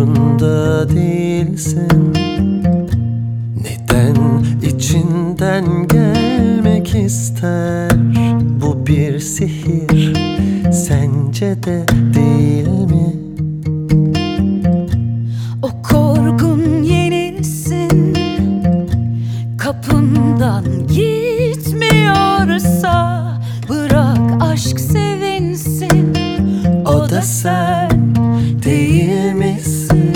umrunda değilsin. Neden içinden gelmek ister? Bu bir sihir, sence de değil mi? O korkun yenilsin, kapından gitmiyorsa bırak aşk sevinsin. O da sen değil misin?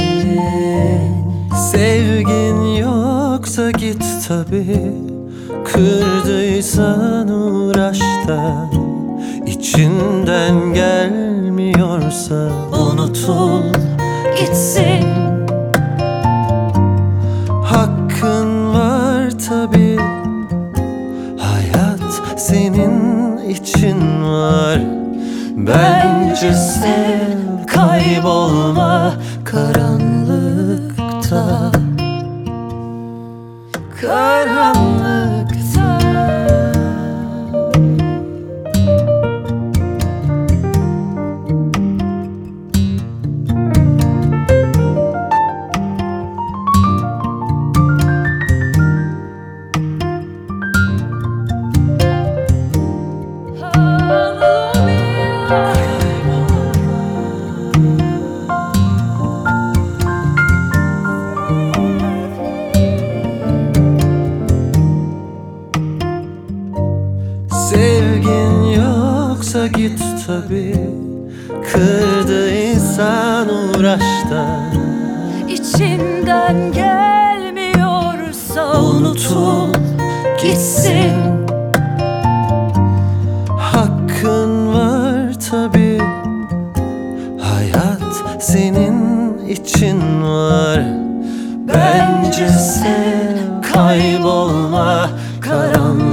Sevgin yoksa git tabii, kırdıysan uğraşta. İçinden gelmiyorsa Unutul gitsin. hakkın var tabii, hayat senin için var. Bence sev, kaybolma karanlıkta. Karanlıkta. Sevgin yoksa git tabii, kırdıysan uğraşta. İçinden gelmiyorsa unutul gitsin. Hakkın var tabii, hayat senin için var. Bence sev, kaybolma karanlıkta.